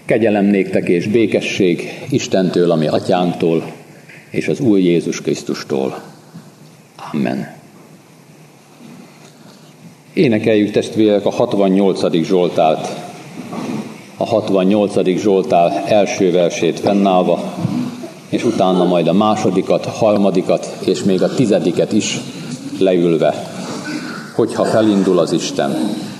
Kegyelem néktek és békesség Istentől, ami Atyánktól, és az Úr Jézus Krisztustól. Amen. Énekeljük, testvérek, a 68. Zsoltárt. A 68. Zsoltár első versét fennállva, és utána majd a másodikat, harmadikat, és még a 10. is leülve, hogyha felindul az Isten.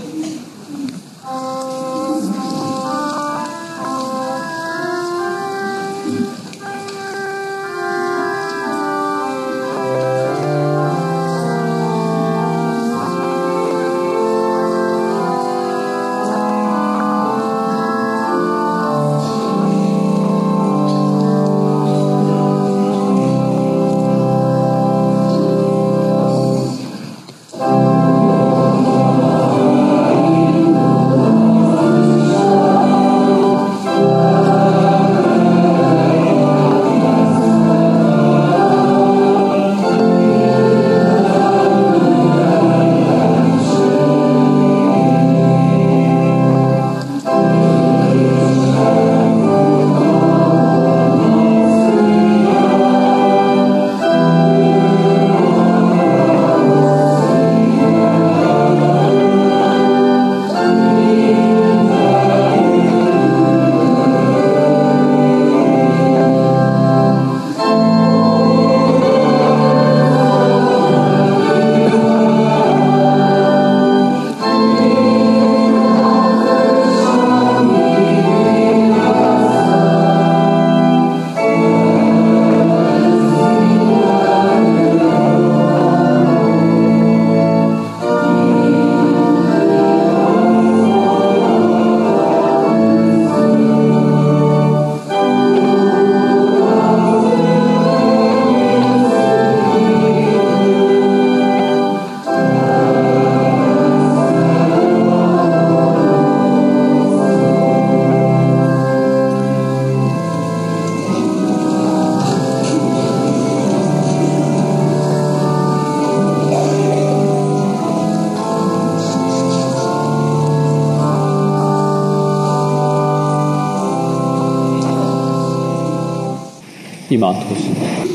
Imádkozzunk.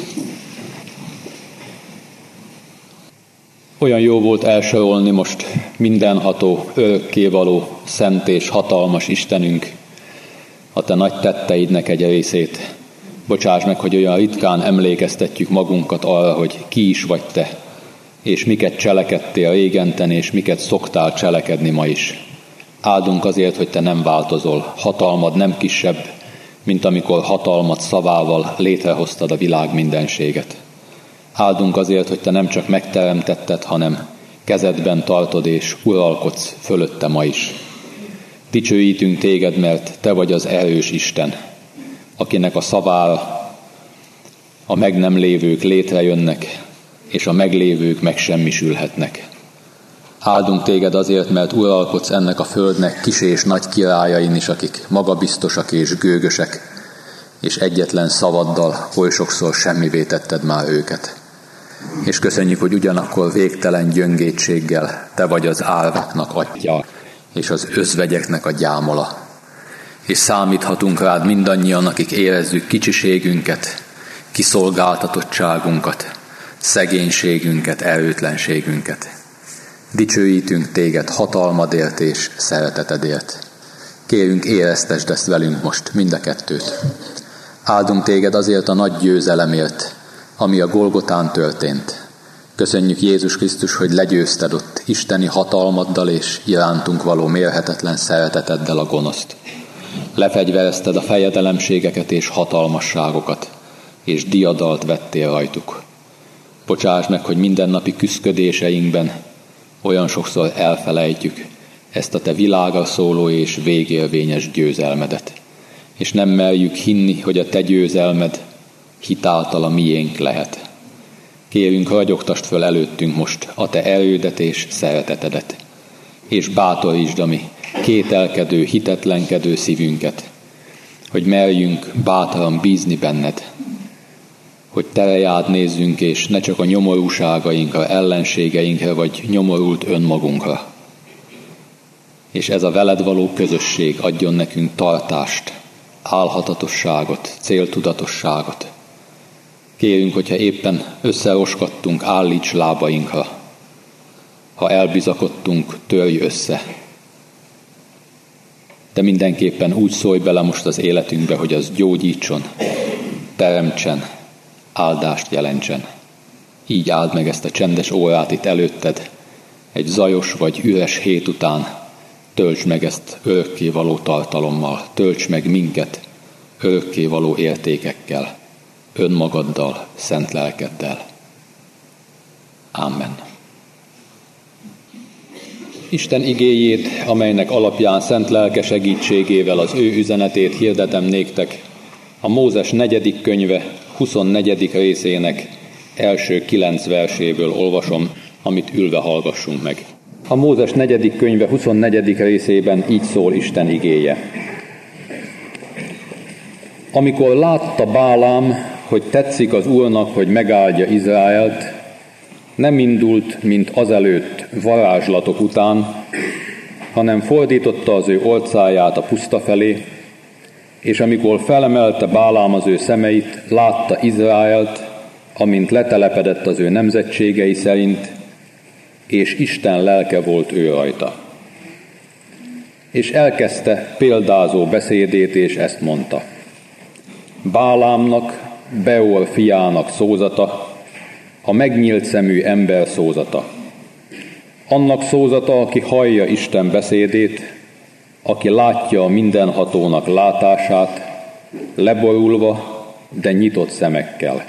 Olyan jó volt elsorolni most mindenható, örökkévaló, szent és hatalmas Istenünk, a Te nagy tetteidnek egy részét. Bocsáss meg, hogy olyan ritkán emlékeztetjük magunkat arra, hogy ki is vagy Te, és miket cselekedtél régenten, és miket szoktál cselekedni ma is. Áldunk azért, hogy Te nem változol, hatalmad nem kisebb, mint amikor hatalmat szavával létrehoztad a világ mindenséget. Áldunk azért, hogy Te nem csak megteremtetted, hanem kezedben tartod és uralkodsz fölötte ma is. Dicsőítünk Téged, mert Te vagy az erős Isten, akinek a szavára a meg nem lévők létrejönnek, és a meglévők megsemmisülhetnek. Áldunk Téged azért, mert uralkodsz ennek a földnek kis és nagy királyain is, akik magabiztosak és gőgösek, és egyetlen szavaddal oly sokszor semmivé tetted már őket. És köszönjük, hogy ugyanakkor végtelen gyöngétséggel Te vagy az árváknak atya, és az özvegyeknek a gyámola. És számíthatunk rád mindannyian, akik érezzük kicsiségünket, kiszolgáltatottságunkat, szegénységünket, erőtlenségünket. Dicsőítünk Téged hatalmadért és szeretetedért. Kérünk, éreztesd ezt velünk most, mind a kettőt. Áldunk Téged azért a nagy győzelemért, ami a Golgotán történt. Köszönjük, Jézus Krisztus, hogy legyőzted ott isteni hatalmaddal és irántunk való mérhetetlen szereteteddel a gonoszt. Lefegyverezted a fejedelemségeket és hatalmasságokat, és diadalt vettél rajtuk. Bocsáss meg, hogy mindennapi küszködéseinkben olyan sokszor elfelejtjük ezt a Te világra szóló és végérvényes győzelmedet. És nem merjük hinni, hogy a Te győzelmed hitáltal a miénk lehet. Kérünk, ragyogtasd föl előttünk most a Te erődet és szeretetedet, és bátorítsd a mi kételkedő, hitetlenkedő szívünket, hogy merjünk bátran bízni benned, hogy Te reád nézzünk, és ne csak a nyomorúságainkra, ellenségeinkre, vagy nyomorult önmagunkra. És ez a veled való közösség adjon nekünk tartást, álhatatosságot, céltudatosságot. Kérünk, hogyha éppen összeroskadtunk, állíts lábainkra. Ha elbizakodtunk, törj össze. De mindenképpen úgy szólj bele most az életünkbe, hogy az gyógyítson, teremtsen, áldást jelentsen. Így áld meg ezt a csendes órát itt előtted, egy zajos vagy üres hét után. Töltsd meg ezt örökkévaló tartalommal, töltsd meg minket örökkévaló értékekkel, önmagaddal, szent lelkeddel. Amen. Isten igéjét, amelynek alapján szent lelke segítségével az ő üzenetét hirdetem néktek, a Mózes 4. könyve 24. részének első 9 verséből olvasom, amit ülve hallgassunk meg. A Mózes 4. könyve 24. részében így szól Isten igéje. Amikor látta Bálám, hogy tetszik az Úrnak, hogy megáldja Izraelt, nem indult, mint azelőtt varázslatok után, hanem fordította az ő orcáját a puszta felé, és amikor felemelte Bálám az ő szemeit, látta Izraelt, amint letelepedett az ő nemzetségei szerint, és Isten lelke volt ő rajta. És elkezdte példázó beszédét, és ezt mondta. Bálámnak, Beor fiának szózata, a megnyílt szemű ember szózata. Annak szózata, aki hallja Isten beszédét, aki látja a mindenhatónak látását, leborulva, de nyitott szemekkel.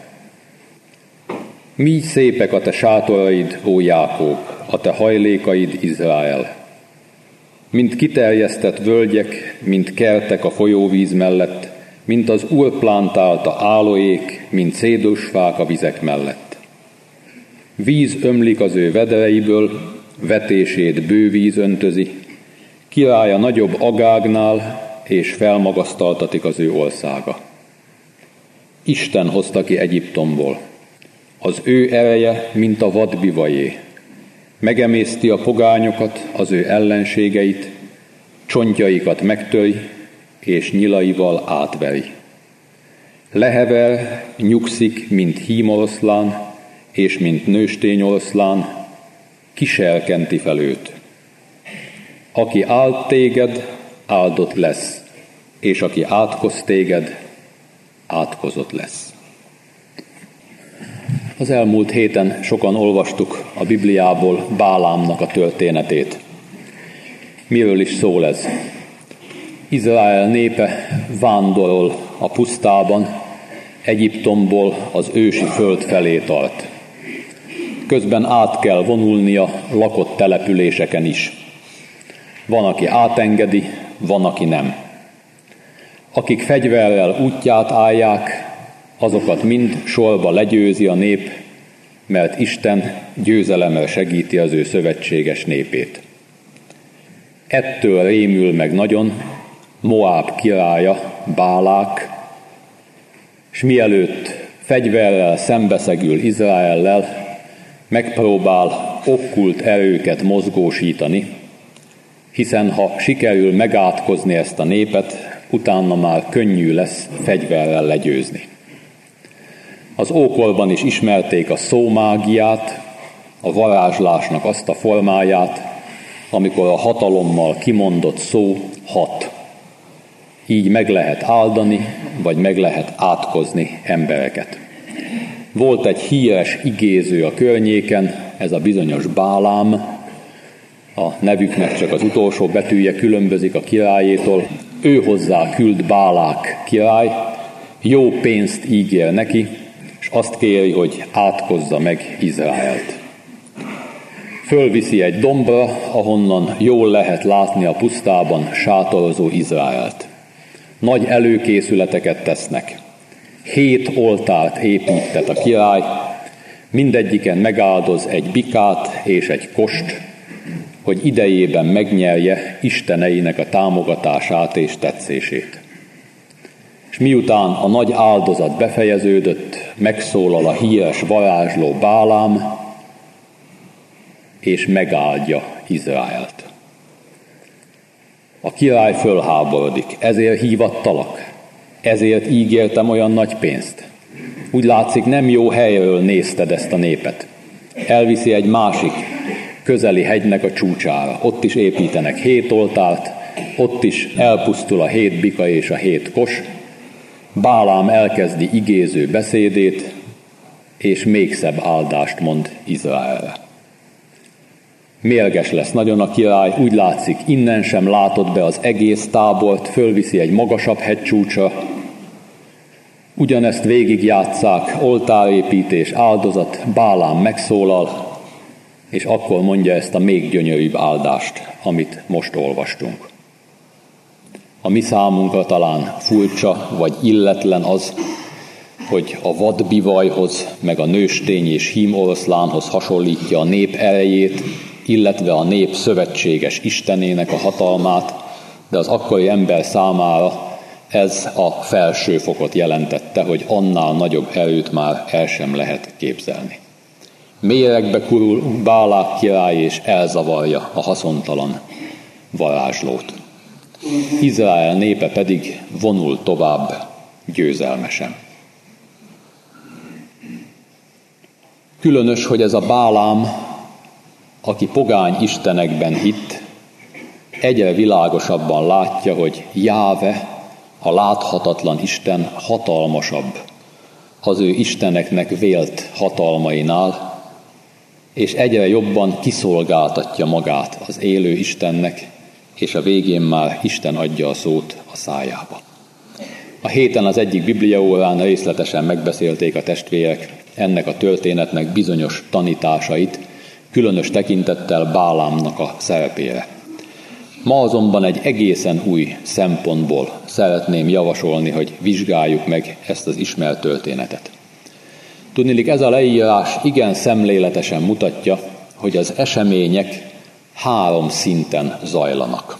Mi szépek a te sátoraid, ó Jákob, a te hajlékaid, Izrael. Mint kiterjesztett völgyek, mint kertek a folyóvíz mellett, mint az Úr plántálta álóék, mint cédusfák a vizek mellett. Víz ömlik az ő vedereiből, vetését bő víz öntözi, királya nagyobb Agágnál, és felmagasztaltatik az ő országa. Isten hozta ki Egyiptomból. Az ő ereje, mint a vadbivajé. Megemészti a pogányokat, az ő ellenségeit, csontjaikat megtöri, és nyilaival átveri. Lehever, nyugszik, mint hímoroszlán, és mint nőstényoroszlán, kiserkenti fel őt. Aki áld téged, áldott lesz, és aki átkoz téged, átkozott lesz. Az elmúlt héten sokan olvastuk a Bibliából Bálámnak a történetét. Miről is szól ez? Izrael népe vándorol a pusztában, Egyiptomból az ősi föld felé tart. Közben át kell vonulnia lakott településeken is. Van, aki átengedi, van, aki nem. Akik fegyverrel útját állják, azokat mind sorba legyőzi a nép, mert Isten győzelemmel segíti az ő szövetséges népét. Ettől rémül meg nagyon Moáb királya, Bálák, s mielőtt fegyverrel szembeszegül Izraellel, megpróbál okkult erőket mozgósítani, hiszen ha sikerül megátkozni ezt a népet, utána már könnyű lesz fegyverrel legyőzni. Az ókorban is ismerték a szómágiát, a varázslásnak azt a formáját, amikor a hatalommal kimondott szó hat. Így meg lehet áldani, vagy meg lehet átkozni embereket. Volt egy híres igéző a környéken, ez a bizonyos Bálám, a nevüknek csak az utolsó betűje különbözik a királyétól. Ő hozzá küld Bálák király, jó pénzt ígér neki, és azt kéri, hogy átkozza meg Izraelt. Fölviszi egy dombra, ahonnan jól lehet látni a pusztában sátorozó Izraelt. Nagy előkészületeket tesznek. 7 oltárt építtet a király, mindegyiken megáldoz egy bikát és egy kost, hogy idejében megnyerje isteneinek a támogatását és tetszését. És miután a nagy áldozat befejeződött, megszólal a híres varázsló Bálám, és megáldja Izraelt. A király fölháborodik, ezért hívattalak. ezért ígértem olyan nagy pénzt. Úgy látszik, nem jó helyről nézted ezt a népet. Elviszi egy másik közeli hegynek a csúcsára. Ott is építenek 7 oltárt, ott is elpusztul a 7 bika és a 7 kos. Bálám elkezdi igéző beszédét, és még szebb áldást mond Izraelre. Mérges lesz nagyon a király, úgy látszik, innen sem látott be az egész tábort, fölviszi egy magasabb hegycsúcsra. Ugyanezt végigjátsszák, oltárépítés, áldozat, Bálám megszólal, és akkor mondja ezt a még gyönyörűbb áldást, amit most olvastunk. A mi számunkra talán furcsa vagy illetlen az, hogy a vadbivajhoz, meg a nőstény és hímoroszlánhoz hasonlítja a nép erejét, illetve a nép szövetséges istenének a hatalmát, de az akkori ember számára ez a felső fokot jelentette, hogy annál nagyobb erőt már el sem lehet képzelni. Méregbe kurul Bálák király és elzavarja a haszontalan varázslót. Izrael népe pedig vonul tovább győzelmesen. Különös, hogy ez a Bálám, aki pogány istenekben hitt, egyre világosabban látja, hogy Jáve, a láthatatlan Isten hatalmasabb az ő isteneknek vélt hatalmainál, és egyre jobban kiszolgáltatja magát az élő Istennek, és a végén már Isten adja a szót a szájába. A héten az egyik bibliaórán részletesen megbeszélték a testvérek ennek a történetnek bizonyos tanításait, különös tekintettel Bálámnak a szerepére. Ma azonban egy egészen új szempontból szeretném javasolni, hogy vizsgáljuk meg ezt az ismert történetet. Tudniillik, ez a leírás igen szemléletesen mutatja, hogy az események 3 szinten zajlanak.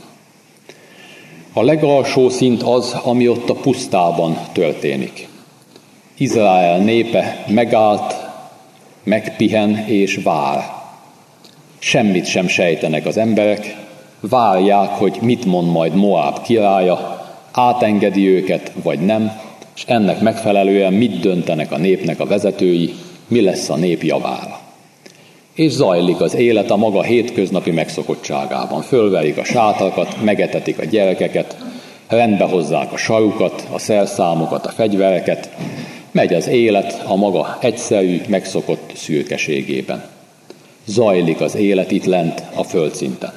A legalsó szint az, ami ott a pusztában történik. Izrael népe megállt, megpihen és vár. Semmit sem sejtenek az emberek, várják, hogy mit mond majd Moáb királya, átengedi őket vagy nem, és ennek megfelelően mit döntenek a népnek a vezetői, mi lesz a nép javára. És zajlik az élet a maga hétköznapi megszokottságában. Fölverik a sátrakat, megetetik a gyerekeket, rendbe hozzák a sarukat, a szerszámokat, a fegyvereket, megy az élet a maga egyszerű, megszokott szürkeségében. Zajlik az élet itt lent a földszinten.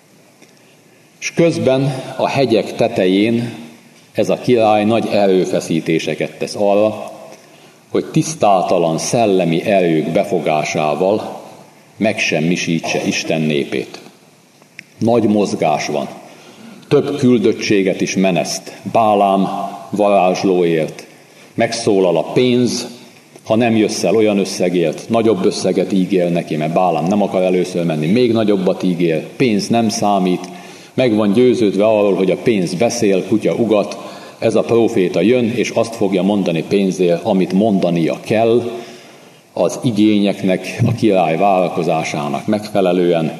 És közben a hegyek tetején ez a király nagy erőfeszítéseket tesz arra, hogy tisztátalan szellemi erők befogásával megsemmisítse Isten népét. Nagy mozgás van. Több küldöttséget is meneszt. Bálám varázslóért. Megszólal a pénz, ha nem jössz el olyan összegért, nagyobb összeget ígér neki, mert Bálám nem akar először menni, még nagyobbat ígér, pénz nem számít, meg van győződve arról, hogy a pénz beszél, kutya ugat, ez a próféta jön, és azt fogja mondani pénzért, amit mondania kell, az igényeknek, a király várakozásának megfelelően.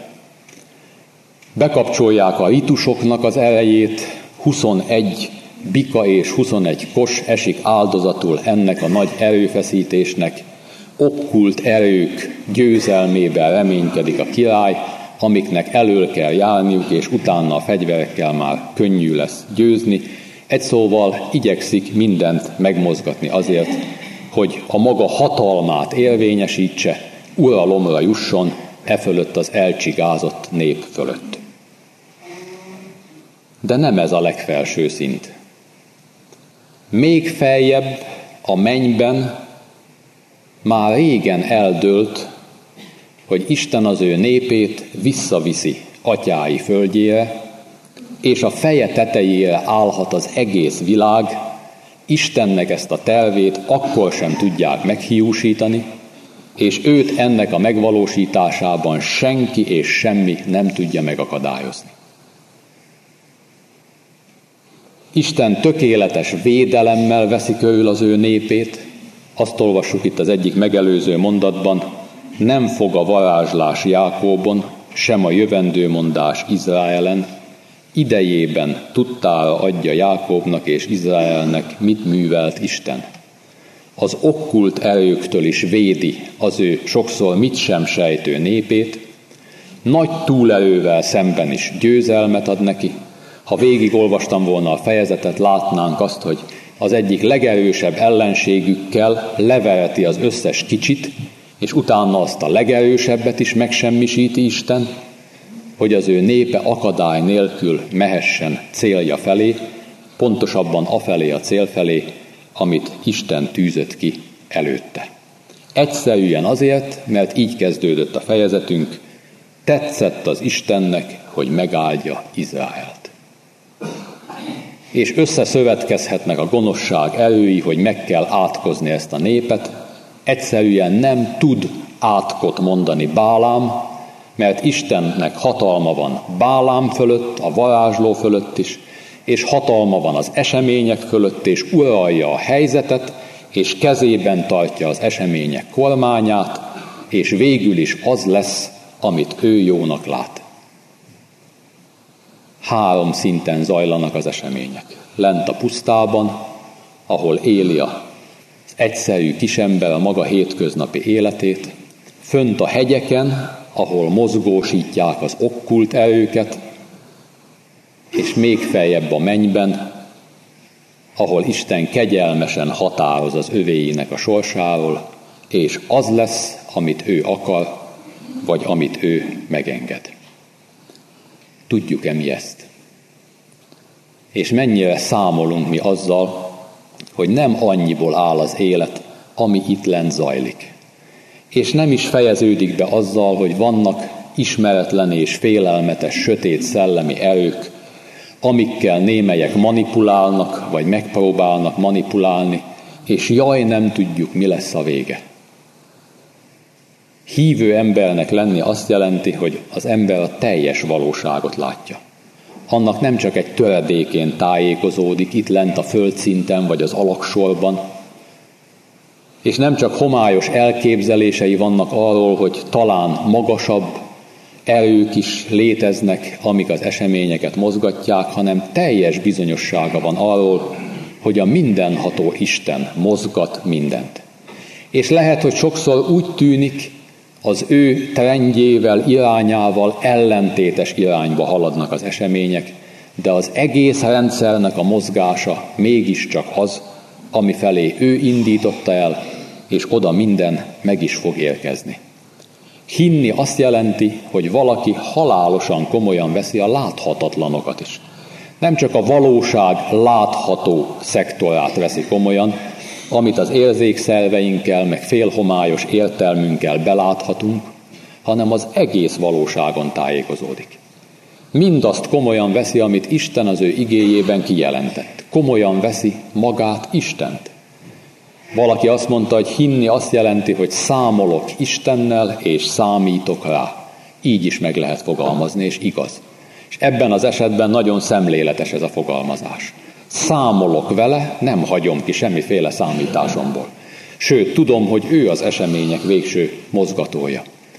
Bekapcsolják a ritusoknak az erejét, 21 bika és 21 kos esik áldozatul ennek a nagy erőfeszítésnek, okkult erők győzelmében reménykedik a király, amiknek elől kell járniuk, és utána a fegyverekkel már könnyű lesz győzni. Egy szóval igyekszik mindent megmozgatni azért, hogy a maga hatalmát érvényesítse, uralomra jusson e fölött az elcsigázott nép fölött. De nem ez a legfelső szint. Még feljebb a mennyben már régen eldőlt, hogy Isten az ő népét visszaviszi atyái földjére, és a feje tetejére állhat az egész világ, Istennek ezt a tervét akkor sem tudják meghiúsítani, és őt ennek a megvalósításában senki és semmi nem tudja megakadályozni. Isten tökéletes védelemmel veszi körül az ő népét, azt olvassuk itt az egyik megelőző mondatban, nem fog a varázslás Jákóbon, sem a jövendőmondás Izraelen, idejében tudtára adja Jákobnak és Izraelnek, mit művelt Isten. Az okkult erőktől is védi az ő sokszor mit sem sejtő népét, nagy túlerővel szemben is győzelmet ad neki. Ha végigolvastam volna a fejezetet, látnánk azt, hogy az egyik legerősebb ellenségükkel levereti az összes kicsit, és utána azt a legerősebbet is megsemmisíti Isten, hogy az ő népe akadály nélkül mehessen célja felé, pontosabban afelé a cél felé, amit Isten tűzött ki előtte. Egyszerűen azért, mert így kezdődött a fejezetünk, tetszett az Istennek, hogy megáldja Izraelt. És összeszövetkezhetnek a gonoszság erői, hogy meg kell átkozni ezt a népet. Egyszerűen nem tud átkot mondani Bálám, mert Istennek hatalma van Bálám fölött, a varázsló fölött is, és hatalma van az események fölött, és uralja a helyzetet, és kezében tartja az események kormányát, és végül is az lesz, amit ő jónak lát. 3 szinten zajlanak az események. Lent a pusztában, ahol éli az egyszerű kisember a maga hétköznapi életét, fönt a hegyeken, ahol mozgósítják az okkult erőket, és még feljebb a mennyben, ahol Isten kegyelmesen határoz az övéinek a sorsáról, és az lesz, amit ő akar, vagy amit ő megenged. Tudjuk-e mi ezt? És mennyire számolunk mi azzal, hogy nem annyiból áll az élet, ami itt lent zajlik. És nem is fejeződik be azzal, hogy vannak ismeretlen és félelmetes, sötét szellemi erők, amikkel némelyek manipulálnak, vagy megpróbálnak manipulálni, és jaj, nem tudjuk, mi lesz a vége. Hívő embernek lenni azt jelenti, hogy az ember a teljes valóságot látja. Annak nem csak egy töredékén tájékozódik itt lent a földszinten vagy az alagsorban, és nem csak homályos elképzelései vannak arról, hogy talán magasabb erők is léteznek, amik az eseményeket mozgatják, hanem teljes bizonyossága van arról, hogy a mindenható Isten mozgat mindent. És lehet, hogy sokszor úgy tűnik, az ő trendjével, irányával ellentétes irányba haladnak az események, de az egész rendszernek a mozgása mégiscsak az, ami felé ő indította el, és oda minden meg is fog érkezni. Hinni azt jelenti, hogy valaki halálosan komolyan veszi a láthatatlanokat is. Nem csak a valóság látható szektorát veszi komolyan, amit az érzékszerveinkkel, meg félhomályos értelmünkkel beláthatunk, hanem az egész valóságon tájékozódik. Mindazt komolyan veszi, amit Isten az ő igéjében kijelentett. Komolyan veszi magát Istent. Valaki azt mondta, hogy hinni azt jelenti, hogy számolok Istennel, és számítok rá. Így is meg lehet fogalmazni, és igaz. És ebben az esetben nagyon szemléletes ez a fogalmazás. Számolok vele, nem hagyom ki semmiféle számításomból. Sőt, tudom, hogy ő az események végső mozgatója.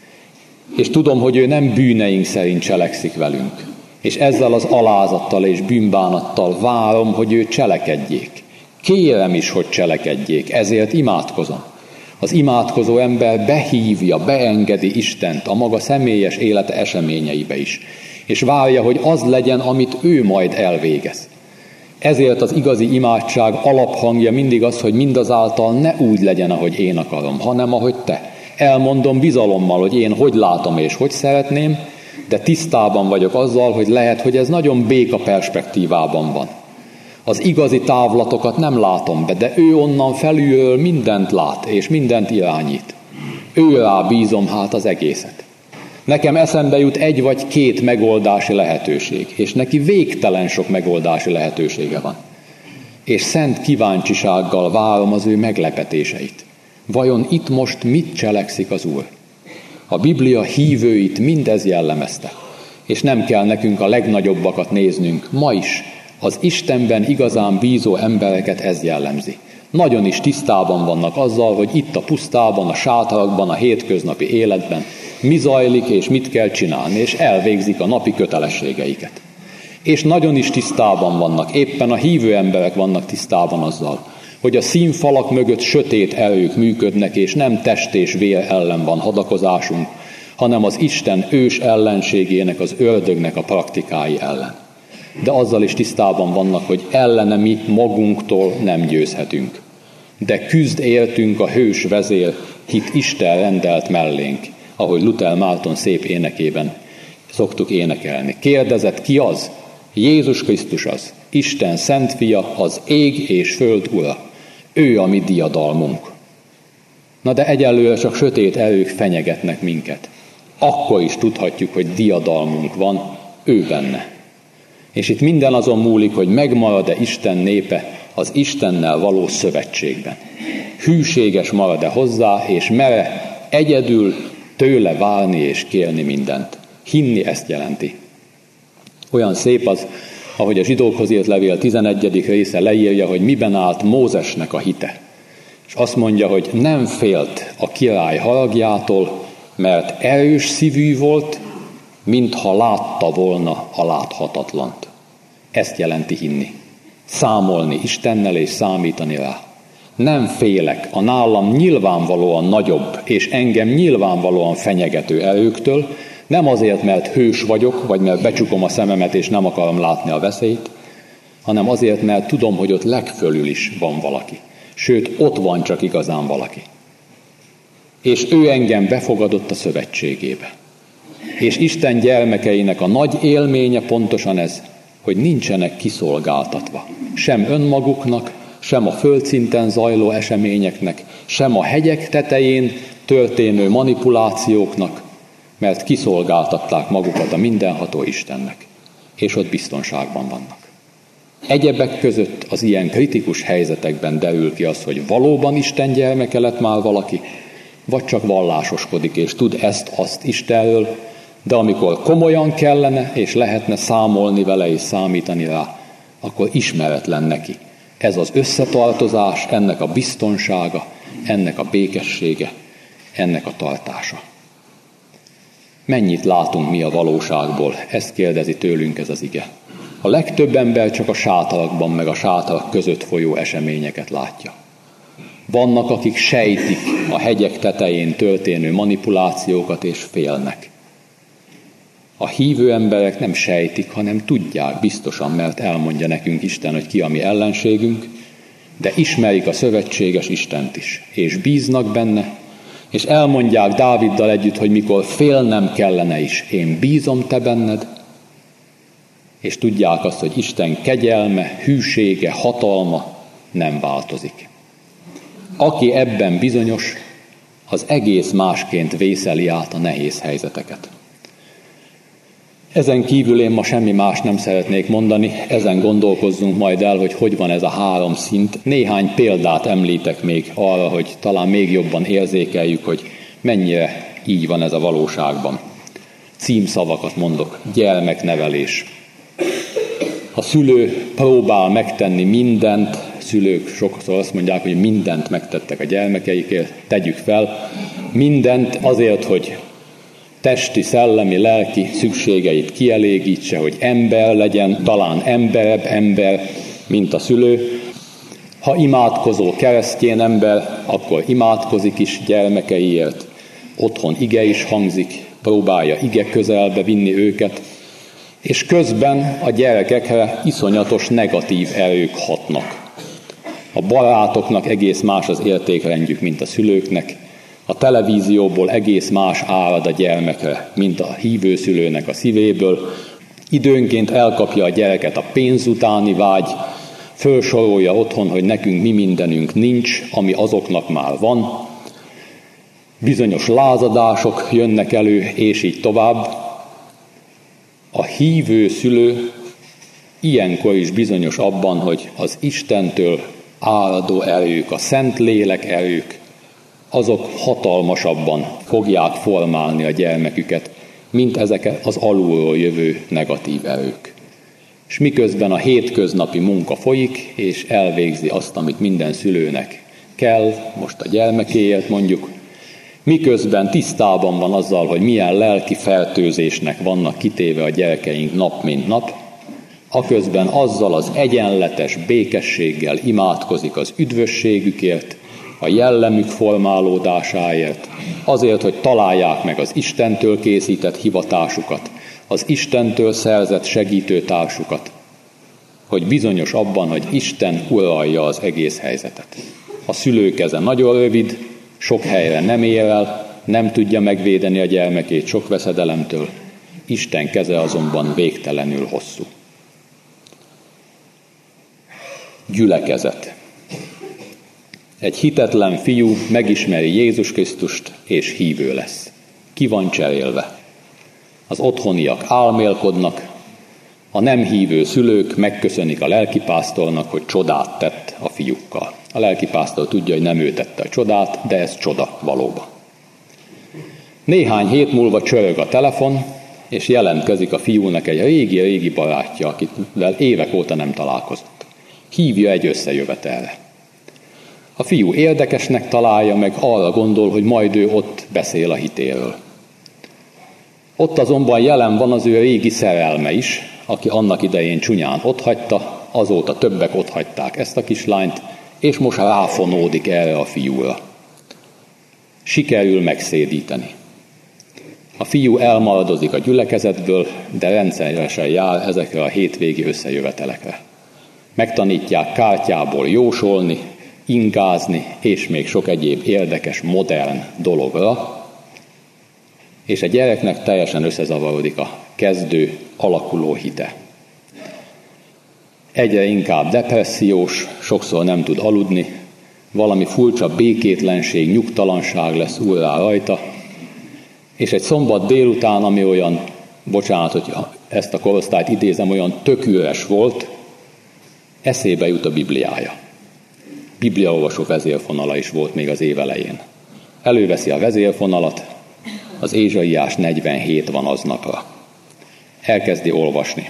És tudom, hogy ő nem bűneink szerint cselekszik velünk. És ezzel az alázattal és bűnbánattal várom, hogy ő cselekedjék. Kérem is, hogy cselekedjék, ezért imádkozom. Az imádkozó ember behívja, beengedi Istent a maga személyes élete eseményeibe is. És várja, hogy az legyen, amit ő majd elvégez. Ezért az igazi imádság alaphangja mindig az, hogy mindazáltal ne úgy legyen, ahogy én akarom, hanem ahogy te. Elmondom bizalommal, hogy én hogy látom és hogy szeretném, de tisztában vagyok azzal, hogy lehet, hogy ez nagyon béka perspektívában van. Az igazi távlatokat nem látom be, de ő onnan felülről mindent lát és mindent irányít. Őrá bízom hát az egészet. Nekem eszembe jut 1 vagy 2 megoldási lehetőség, és neki végtelen sok megoldási lehetősége van. És szent kíváncsisággal várom az ő meglepetéseit. Vajon itt most mit cselekszik az Úr? A Biblia hívőit mindez jellemezte, és nem kell nekünk a legnagyobbakat néznünk. Ma is az Istenben igazán bízó embereket ez jellemzi. Nagyon is tisztában vannak azzal, hogy itt a pusztában, a sátrakban, a hétköznapi életben mi zajlik és mit kell csinálni, és elvégzik a napi kötelességeiket. És nagyon is tisztában vannak, éppen a hívő emberek vannak tisztában azzal, hogy a színfalak mögött sötét erők működnek, és nem test és vér ellen van hadakozásunk, hanem az Isten ős ellenségének, az ördögnek a praktikái ellen. De azzal is tisztában vannak, hogy ellene mi magunktól nem győzhetünk. De küzd értünk a hős vezér, hit Isten rendelt mellénk, ahogy Luther Márton szép énekében szoktuk énekelni. Kérdezett, ki az? Jézus Krisztus az, Isten szent fia, az ég és föld ura. Ő a mi diadalmunk. Na de egyelőre csak sötét erők fenyegetnek minket. Akkor is tudhatjuk, hogy diadalmunk van, ő benne. És itt minden azon múlik, hogy megmarad-e Isten népe az Istennel való szövetségben. Hűséges marad-e hozzá, és mere egyedül tőle várni és kérni mindent. Hinni ezt jelenti. Olyan szép az, ahogy a Zsidókhoz írt levél 11. része leírja, hogy miben állt Mózesnek a hite. És azt mondja, hogy nem félt a király haragjától, mert erős szívű volt, mintha látta volna a láthatatlant. Ezt jelenti hinni. Számolni Istennel és számítani rá. Nem félek a nálam nyilvánvalóan nagyobb és engem nyilvánvalóan fenyegető erőktől, nem azért, mert hős vagyok, vagy mert becsukom a szememet és nem akarom látni a veszélyt, hanem azért, mert tudom, hogy ott legfölül is van valaki. Sőt, ott van csak igazán valaki. És ő engem befogadott a szövetségébe. És Isten gyermekeinek a nagy élménye pontosan ez, hogy nincsenek kiszolgáltatva. Sem önmaguknak, sem a földszinten zajló eseményeknek, sem a hegyek tetején történő manipulációknak, mert kiszolgáltatták magukat a mindenható Istennek, és ott biztonságban vannak. Egyebek között az ilyen kritikus helyzetekben derül ki az, hogy valóban Isten gyermeke lett már valaki, vagy csak vallásoskodik, és tud ezt-azt Istenről, de amikor komolyan kellene, és lehetne számolni vele és számítani rá, akkor ismeretlen neki. Ez az összetartozás, ennek a biztonsága, ennek a békessége, ennek a tartása. Mennyit látunk mi a valóságból? Ezt kérdezi tőlünk ez az ige. A legtöbb ember csak a sátarakban, meg a sátarak között folyó eseményeket látja. Vannak, akik sejtik a hegyek tetején történő manipulációkat, és félnek. A hívő emberek nem sejtik, hanem tudják biztosan, mert elmondja nekünk Isten, hogy ki a mi ellenségünk, de ismerik a szövetséges Istent is, és bíznak benne, és elmondják Dáviddal együtt, hogy mikor félnem kellene is, én bízom te benned, és tudják azt, hogy Isten kegyelme, hűsége, hatalma nem változik. Aki ebben bizonyos, az egész másként vészeli át a nehéz helyzeteket. Ezen kívül én ma semmi más nem szeretnék mondani, ezen gondolkozzunk majd el, hogy van ez a 3 szint. Néhány példát említek még arra, hogy talán még jobban érzékeljük, hogy mennyire így van ez a valóságban. Címszavakat mondok, gyermeknevelés. A szülő próbál megtenni mindent, szülők sokszor azt mondják, hogy mindent megtettek a gyermekeikért, tegyük fel, mindent azért, hogy testi, szellemi, lelki szükségeit kielégítse, hogy ember legyen, talán emberebb ember, mint a szülő. Ha imádkozó keresztény ember, akkor imádkozik is gyermekeiért. Otthon ige is hangzik, próbálja ige közelbe vinni őket, és közben a gyerekekre iszonyatos negatív erők hatnak. A barátoknak egész más az értékrendjük, mint a szülőknek, a televízióból egész más árad a gyermekre, mint a hívő szülőnek a szívéből. Időnként elkapja a gyereket a pénz utáni vágy, fölsorolja otthon, hogy nekünk mi mindenünk nincs, ami azoknak már van. Bizonyos lázadások jönnek elő, és így tovább. A hívő szülő ilyenkor is bizonyos abban, hogy az Istentől áradó erők, a Szent Lélek erők, azok hatalmasabban fogják formálni a gyermeküket, mint ezek az alulról jövő negatív erők. És miközben a hétköznapi munka folyik, és elvégzi azt, amit minden szülőnek kell, most a gyermekéért mondjuk, miközben tisztában van azzal, hogy milyen lelki fertőzésnek vannak kitéve a gyerekeink nap mint nap, aközben azzal az egyenletes békességgel imádkozik az üdvösségükért, a jellemük formálódásáért, azért, hogy találják meg az Istentől készített hivatásukat, az Istentől szerzett segítőtársukat, hogy bizonyos abban, hogy Isten uralja az egész helyzetet. A szülő keze nagyon rövid, sok helyre nem ér el, nem tudja megvédeni a gyermekét sok veszedelemtől, Isten keze azonban végtelenül hosszú. Gyülekezet. Egy hitetlen fiú megismeri Jézus Krisztust, és hívő lesz. Ki van cserélve? Az otthoniak álmélkodnak, a nem hívő szülők megköszönik a lelkipásztornak, hogy csodát tett a fiúkkal. A lelkipásztor tudja, hogy nem ő tette a csodát, de ez csoda valóban. Néhány hét múlva csörög a telefon, és jelentkezik a fiúnak egy régi barátja, akivel évek óta nem találkozott. Hívja egy összejövetelre. A fiú érdekesnek találja, meg arra gondol, hogy majd ő ott beszél a hitéről. Ott azonban jelen van az ő régi szerelme is, aki annak idején csúnyán otthagyta, azóta többek otthagyták ezt a kislányt, és most ráfonódik erre a fiúra. Sikerül megszédíteni. A fiú elmaradozik a gyülekezetből, de rendszeresen jár ezekre a hétvégi összejövetelekre. Megtanítják kártyából jósolni, ingázni, és még sok egyéb érdekes, modern dologra, és a gyereknek teljesen összezavarodik a kezdő, alakuló hite. Egyre inkább depressziós, sokszor nem tud aludni, valami furcsa békétlenség, nyugtalanság lesz úrrá rajta, és egy szombat délután, ami olyan, bocsánat, hogy ezt a korosztályt idézem, olyan tök üres volt, eszébe jut a Bibliája. Bibliaolvasó vezérfonala is volt még az év elején. Előveszi a vezérfonalat, az Ézsaiás 47 van aznapra. Elkezdi olvasni.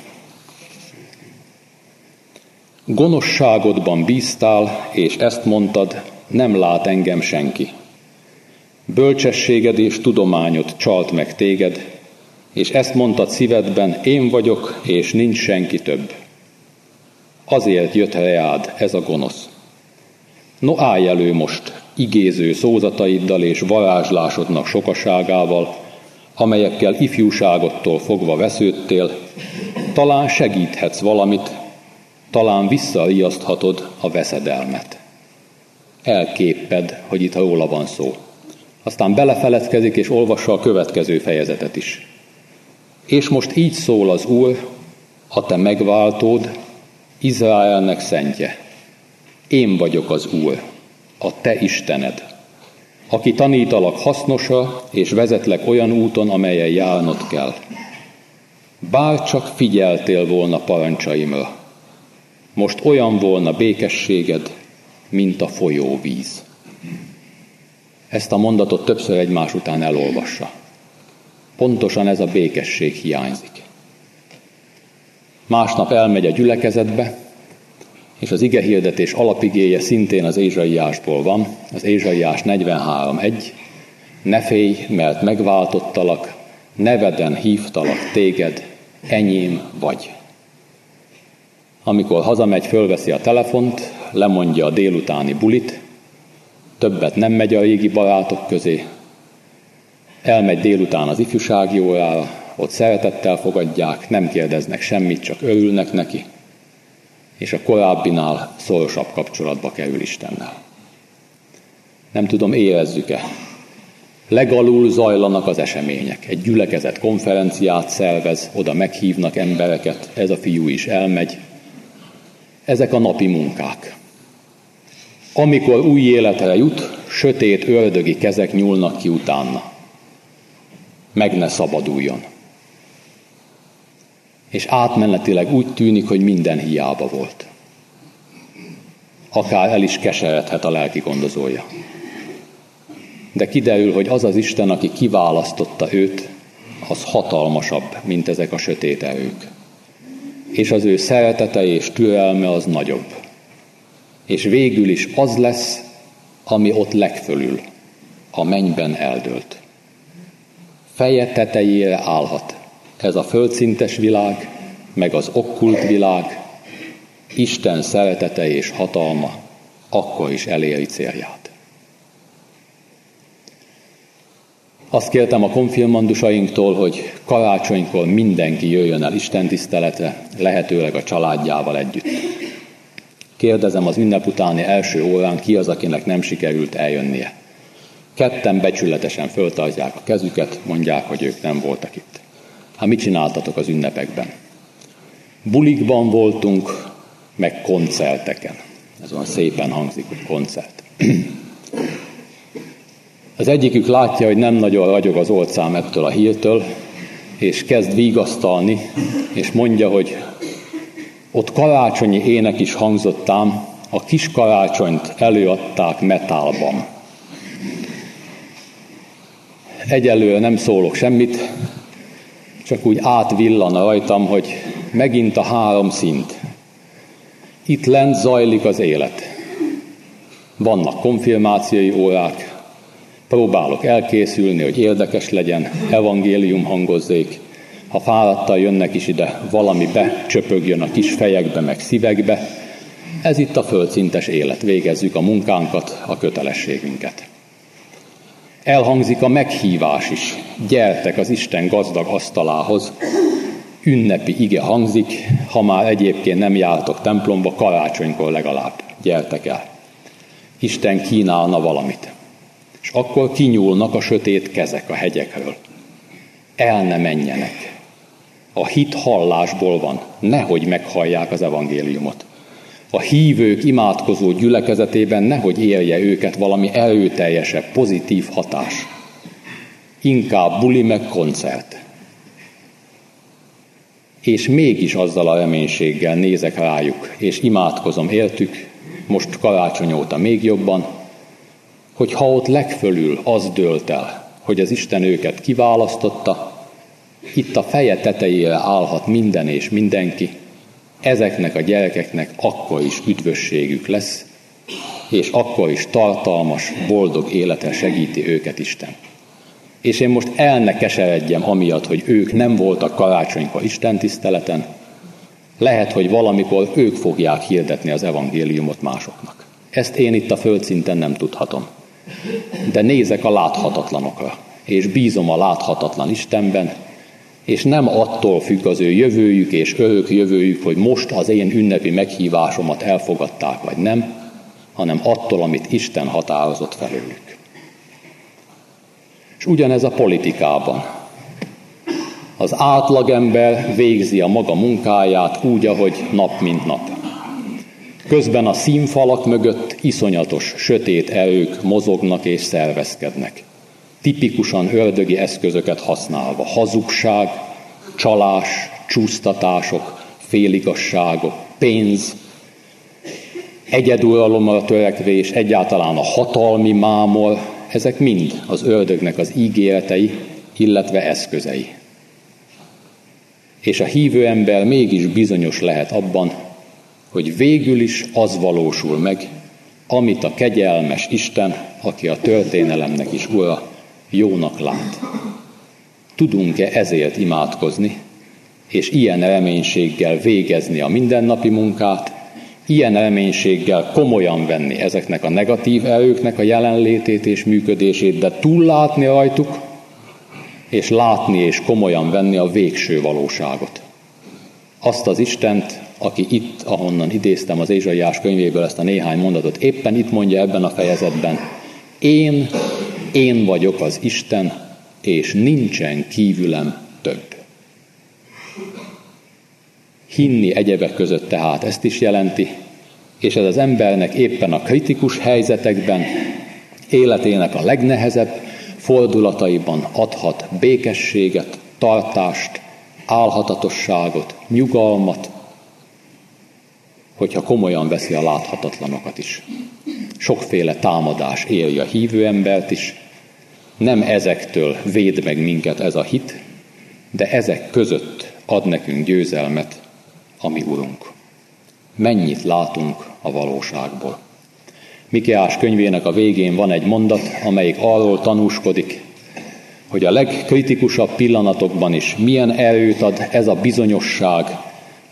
Gonoszságodban bíztál, és ezt mondtad, nem lát engem senki. Bölcsességed és tudományod csalt meg téged, és ezt mondtad szívedben, én vagyok, és nincs senki több. Azért jött reád ez a gonosz. No, állj elő most igéző szózataiddal és varázslásodnak sokaságával, amelyekkel ifjúságodtól fogva vesződtél, talán segíthetsz valamit, talán visszariaszthatod a veszedelmet. Elképped, hogy itt róla van szó. Aztán belefeledkezik és olvassa a következő fejezetet is. És most így szól az Úr, a te megváltód, Izraelnek szentje. Én vagyok az Úr, a te Istened, aki tanítalak hasznosra, és vezetlek olyan úton, amelyen járnod kell. Bár csak figyeltél volna parancsaimra, most olyan volna békességed, mint a folyóvíz. Ezt a mondatot többször egymás után elolvassa. Pontosan ez a békesség hiányzik. Másnap elmegy a gyülekezetbe, és az igehirdetés alapigéje szintén az Ézsaiásból van, az Ézsaiás 43:1. Ne félj, mert megváltottalak, neveden hívtalak téged, enyém vagy. Amikor hazamegy, fölveszi a telefont, lemondja a délutáni bulit, többet nem megy a régi barátok közé, elmegy délután az ifjúsági órára, ott szeretettel fogadják, nem kérdeznek semmit, csak örülnek neki, és a korábbinál szorosabb kapcsolatba kerül Istennel. Nem tudom, érezzük-e? Legalul zajlanak az események. Egy gyülekezet konferenciát szervez, oda meghívnak embereket, ez a fiú is elmegy. Ezek a napi munkák. Amikor új életre jut, sötét ördögi kezek nyúlnak ki utána. Meg ne szabaduljon. És átmenetileg úgy tűnik, hogy minden hiába volt. Akár el is keseredhet a lelki gondozója. De kiderül, hogy az az Isten, aki kiválasztotta őt, az hatalmasabb, mint ezek a sötét erők. És az ő szeretete és türelme az nagyobb. És végül is az lesz, ami ott legfölül, a mennyben eldőlt. Feje tetejére állhat ez a földszintes világ, meg az okkult világ, Isten szeretete és hatalma akkor is eléri célját. Azt kértem a konfirmandusainktól, hogy karácsonykor mindenki jöjjön el istentiszteletre, lehetőleg a családjával együtt. Kérdezem az ünnep utáni első órán, ki az, akinek nem sikerült eljönnie. Ketten becsületesen föltartják a kezüket, mondják, hogy ők nem voltak itt. Hát mit csináltatok az ünnepekben? Bulikban voltunk, meg koncerteken. Ez olyan szépen hangzik, hogy koncert. Az egyikük látja, hogy nem nagyon ragyog az orcám ettől a hírtől, és kezd vigasztalni, és mondja, hogy ott karácsonyi ének is hangzott ám, a kis karácsonyt előadták metálban. Egyelőre nem szólok semmit, csak úgy átvillan rajtam, hogy megint a 3 szint. Itt lent zajlik az élet. Vannak konfirmációi órák, próbálok elkészülni, hogy érdekes legyen, evangélium hangozzék. Ha fáradtan jönnek is ide, valami becsöpögjön a kis fejekbe, meg szívekbe. Ez itt a földszintes élet. Végezzük a munkánkat, a kötelességünket. Elhangzik a meghívás is. Gyertek az Isten gazdag asztalához. Ünnepi ige hangzik, ha már egyébként nem jártok templomba, karácsonykor legalább. Gyertek el. Isten kínálna valamit. És akkor kinyúlnak a sötét kezek a hegyekről. El ne menjenek. A hit hallásból van, nehogy meghallják az evangéliumot. A hívők imádkozó gyülekezetében nehogy érje őket valami erőteljesebb, pozitív hatás. Inkább buli meg koncert. És mégis azzal a reménységgel nézek rájuk, és imádkozom értük, most karácsony óta még jobban, hogy ha ott legfölül az dőlt el, hogy az Isten őket kiválasztotta, itt a feje tetejére állhat minden és mindenki, ezeknek a gyerekeknek akkor is üdvösségük lesz, és akkor is tartalmas, boldog életre segíti őket Isten. És én most el ne keseredjem amiatt, hogy ők nem voltak karácsonykor istentiszteleten, lehet, hogy valamikor ők fogják hirdetni az evangéliumot másoknak. Ezt én itt a földszinten nem tudhatom. De nézek a láthatatlanokra, és bízom a láthatatlan Istenben, és nem attól függ az ő jövőjük és örök jövőjük, hogy most az én ünnepi meghívásomat elfogadták vagy nem, hanem attól, amit Isten határozott felőlük. És ugyanez a politikában. Az átlagember végzi a maga munkáját úgy, ahogy nap mint nap. Közben a színfalak mögött iszonyatos, sötét erők mozognak és szervezkednek. Tipikusan ördögi eszközöket használva. Hazugság, csalás, csúsztatások, féligasságok, pénz, egyeduralomra törekvés, egyáltalán a hatalmi mámor, ezek mind az ördögnek az ígéretei, illetve eszközei. És a hívő ember mégis bizonyos lehet abban, hogy végül is az valósul meg, amit a kegyelmes Isten, aki a történelemnek is ura, jónak lát. Tudunk-e ezért imádkozni, és ilyen reménységgel végezni a mindennapi munkát, ilyen reménységgel komolyan venni ezeknek a negatív erőknek a jelenlétét és működését, de túllátni rajtuk, és látni és komolyan venni a végső valóságot. Azt az Istent, aki itt, ahonnan idéztem az Ézsaiás könyvéből ezt a néhány mondatot, éppen itt mondja ebben a fejezetben, én vagyok az Isten, és nincsen kívülem több. Hinni egyebek között tehát ezt is jelenti, és ez az embernek éppen a kritikus helyzetekben, életének a legnehezebb fordulataiban adhat békességet, tartást, álhatatosságot, nyugalmat, hogyha komolyan veszi a láthatatlanokat is. Sokféle támadás éri a hívő embert is, nem ezektől véd meg minket ez a hit, de ezek között ad nekünk győzelmet a mi Urunk. Mennyit látunk a valóságból. Mikéás könyvének a végén van egy mondat, amelyik arról tanúskodik, hogy a legkritikusabb pillanatokban is milyen erőt ad ez a bizonyosság,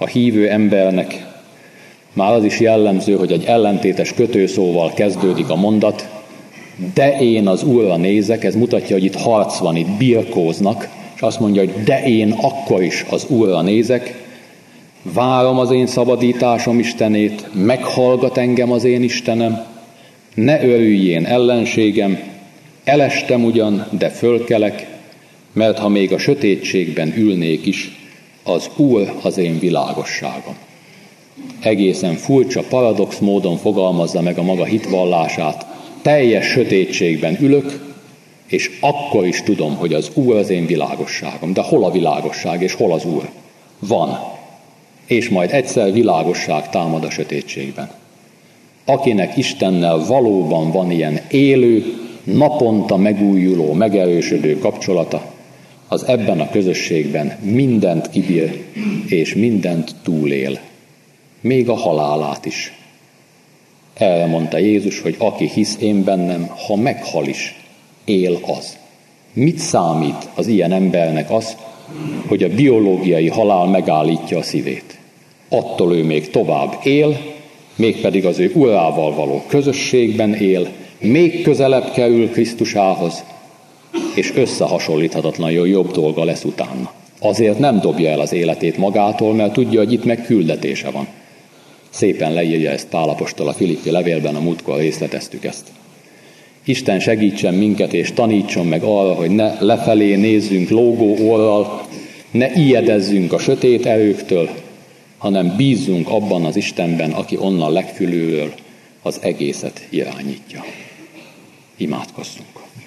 A hívő embernek már az is jellemző, hogy egy ellentétes kötőszóval kezdődik a mondat, de én az Úrra nézek, ez mutatja, hogy itt harc van, itt birkóznak, és azt mondja, hogy de én akkor is az Úrra nézek, várom az én szabadításom Istenét, meghallgat engem az én Istenem, ne örüljén ellenségem, elestem ugyan, de fölkelek, mert ha még a sötétségben ülnék is, az Úr az én világosságom. Egészen furcsa, paradox módon fogalmazza meg a maga hitvallását. Teljes sötétségben ülök, és akkor is tudom, hogy az Úr az én világosságom. De hol a világosság, és hol az Úr? Van. És majd egyszer világosság támad a sötétségben. Akinek Istennel valóban van ilyen élő, naponta megújuló, megerősödő kapcsolata, az ebben a közösségben mindent kibír, és mindent túlél. Még a halálát is. Erre mondta Jézus, hogy aki hisz én bennem, ha meghal is, él az. Mit számít az ilyen embernek az, hogy a biológiai halál megállítja a szívét? Attól ő még tovább él, mégpedig az ő Urával való közösségben él, még közelebb kerül Krisztusához, és összehasonlíthatatlanul jobb dolga lesz utána. Azért nem dobja el az életét magától, mert tudja, hogy itt meg küldetése van. Szépen leírja ezt Pál apostol a Filippi levélben, a múltkor részleteztük ezt. Isten segítsen minket, és tanítson meg arra, hogy ne lefelé nézzünk lógó orral, ne ijedezzünk a sötét erőktől, hanem bízzunk abban az Istenben, aki onnan legfülülről az egészet irányítja. Imádkozzunk.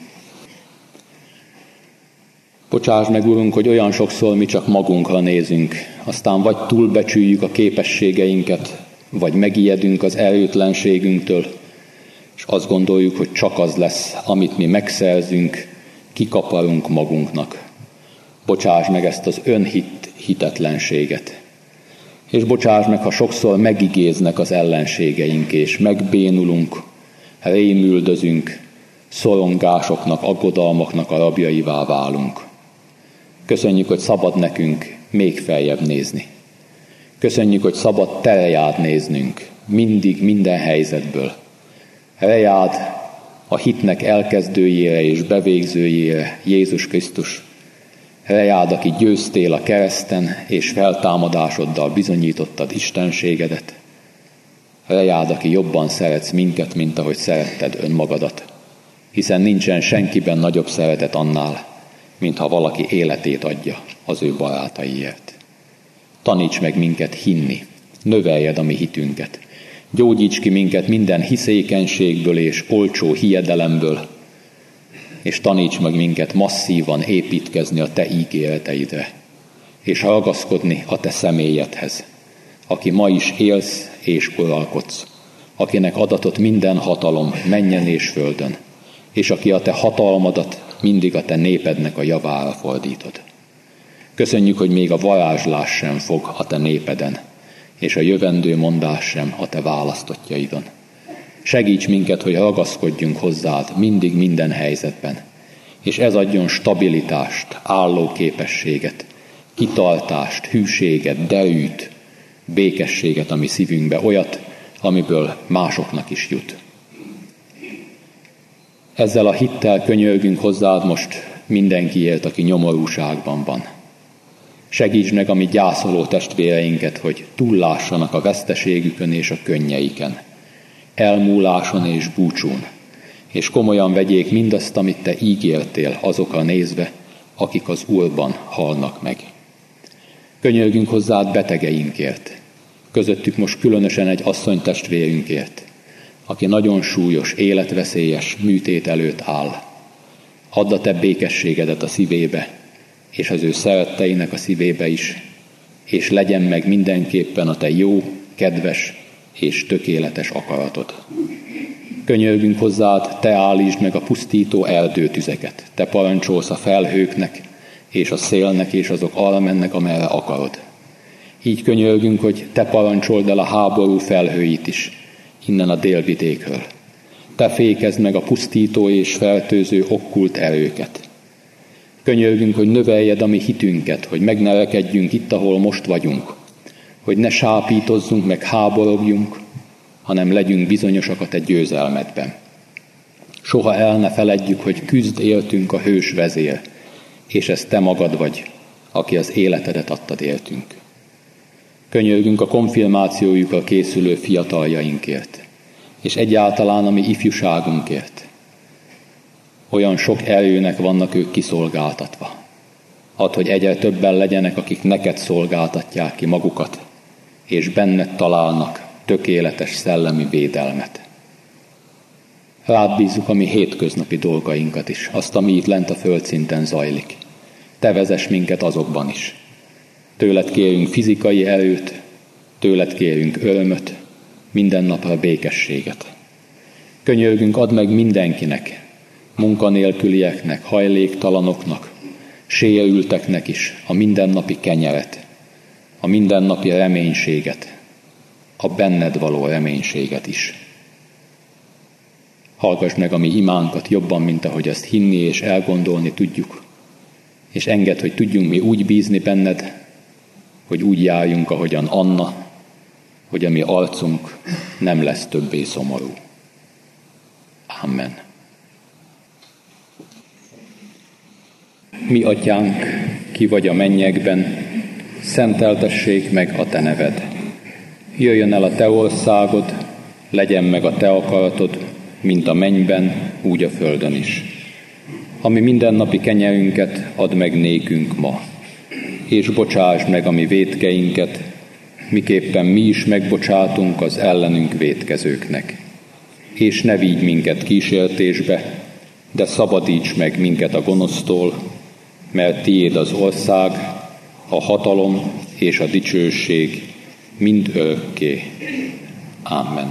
Bocsáss meg, Urunk, hogy olyan sokszor mi csak magunkra nézünk, aztán vagy túlbecsüljük a képességeinket, vagy megijedünk az erőtlenségünktől, és azt gondoljuk, hogy csak az lesz, amit mi megszerzünk, kikaparunk magunknak. Bocsáss meg ezt az hitetlenséget. És bocsáss meg, ha sokszor megigéznek az ellenségeink, és megbénulunk, rémüldözünk, szorongásoknak, aggodalmaknak a rabjaivá válunk. Köszönjük, hogy szabad nekünk még feljebb nézni. Köszönjük, hogy szabad te rejád néznünk, mindig, minden helyzetből. Rejád a hitnek elkezdőjére és bevégzőjére, Jézus Krisztus. Rejád, aki győztél a kereszten, és feltámadásoddal bizonyítottad istenségedet. Rejád, aki jobban szeretsz minket, mint ahogy szeretted önmagadat. Hiszen nincsen senkiben nagyobb szeretet annál, mintha valaki életét adja az ő barátaiért. Taníts meg minket hinni, növeljed a mi hitünket. Gyógyíts ki minket minden hiszékenységből és olcsó hiedelemből, és taníts meg minket masszívan építkezni a te ígéreteidre, és ragaszkodni a te személyedhez, aki ma is élsz és uralkodsz, akinek adatott minden hatalom mennyen és földön, és aki a te hatalmadat mindig a te népednek a javára fordítod. Köszönjük, hogy még a varázslás sem fog a te népeden, és a jövendő mondás sem a te választottjaidon. Segíts minket, hogy ragaszkodjunk hozzád mindig, minden helyzetben, és ez adjon stabilitást, állóképességet, kitartást, hűséget, derűt, békességet a mi szívünkbe, olyat, amiből másoknak is jut. Ezzel a hittel könyörgünk hozzád most mindenkiért, aki nyomorúságban van. Segíts meg a mi gyászoló testvéreinket, hogy túllássanak a veszteségükön és a könnyeiken, elmúláson és búcsún, és komolyan vegyék mindazt, amit te ígértél azokra nézve, akik az Úrban halnak meg. Könyörgünk hozzád betegeinkért, közöttük most különösen egy asszonytestvérünkért, aki nagyon súlyos, életveszélyes műtét előtt áll. Add a te békességedet a szívébe, és az ő szeretteinek a szívébe is, és legyen meg mindenképpen a te jó, kedves és tökéletes akaratod. Könyörgünk hozzád, te állítsd meg a pusztító erdőtüzeket, te parancsolsz a felhőknek, és a szélnek, és azok arra mennek, amerre akarod. Így könyörgünk, hogy te parancsold el a háború felhőit is, innen a délvidékről. Te fékezd meg a pusztító és fertőző okkult erőket. Könyörgünk, hogy növeljed a mi hitünket, hogy meg ne rekedjünk itt, ahol most vagyunk, hogy ne sápítozzunk meg háborogjunk, hanem legyünk bizonyosak a te győzelmedben. Soha el ne feledjük, hogy küzd éltünk a hős vezér, és ez te magad vagy, aki az életedet adtad éltünk. Könyörgünk a konfirmációjukra készülő fiataljainkért, és egyáltalán a mi ifjúságunkért. Olyan sok erőnek vannak ők kiszolgáltatva. Add, hogy egyre többen legyenek, akik neked szolgáltatják ki magukat, és benned találnak tökéletes szellemi védelmet. Rád bízzuk a mi hétköznapi dolgainkat is, azt, ami itt lent a földszinten zajlik. Te vezess minket azokban is. Tőled kérünk fizikai erőt, tőled kérünk örömöt, minden napra békességet. Könyörgünk, add meg mindenkinek, munkanélkülieknek, hajléktalanoknak, sérülteknek is a mindennapi kenyeret, a mindennapi reménységet, a benned való reménységet is. Hallgass meg a mi imánkat jobban, mint ahogy ezt hinni és elgondolni tudjuk, és engedd, hogy tudjunk mi úgy bízni benned, hogy úgy járjunk, ahogyan Anna, hogy a mi arcunk nem lesz többé szomorú. Amen. Mi atyánk, ki vagy a mennyekben, szenteltessék meg a te neved. Jöjjön el a te országod, legyen meg a te akaratod, mint a mennyben, úgy a földön is. Ami mindennapi kenyerünket add meg nékünk ma, és bocsásd meg a mi vétkeinket, miképpen mi is megbocsátunk az ellenünk vétkezőknek. És ne vigy minket kísértésbe, de szabadíts meg minket a gonosztól, mert tiéd az ország, a hatalom és a dicsőség mind örökké. Amen.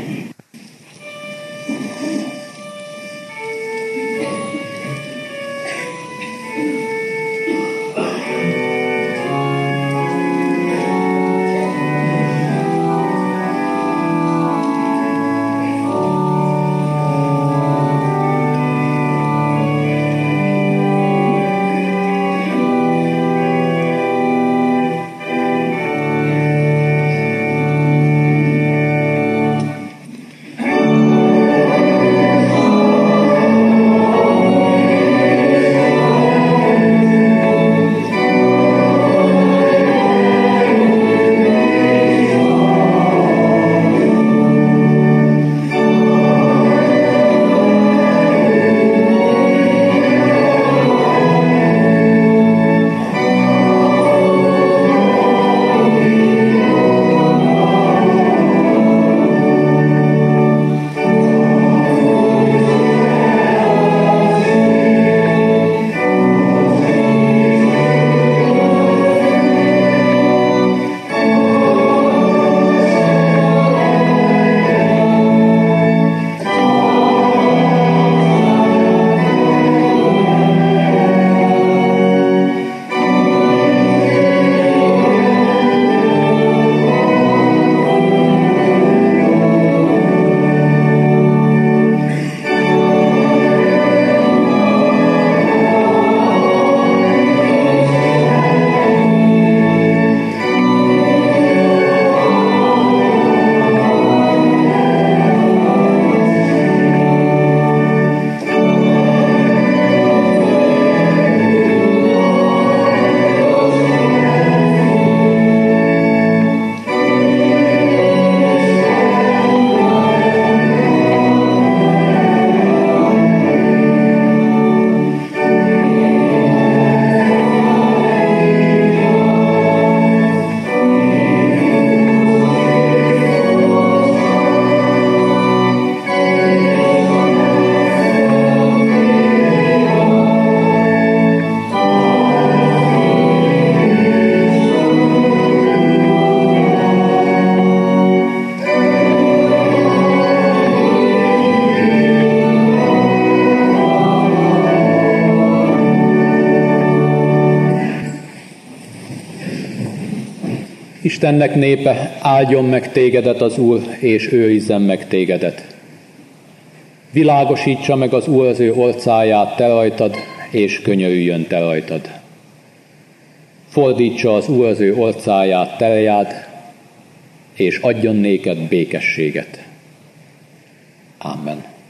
Istennek népe, áldjon meg tégedet az Úr, és őrizzen meg tégedet. Világosítsa meg az Úr az ő orcáját te rajtad, és könyörüljön te rajtad. Fordítsa az Úr az ő orcáját te reád, és adjon néked békességet. Amen.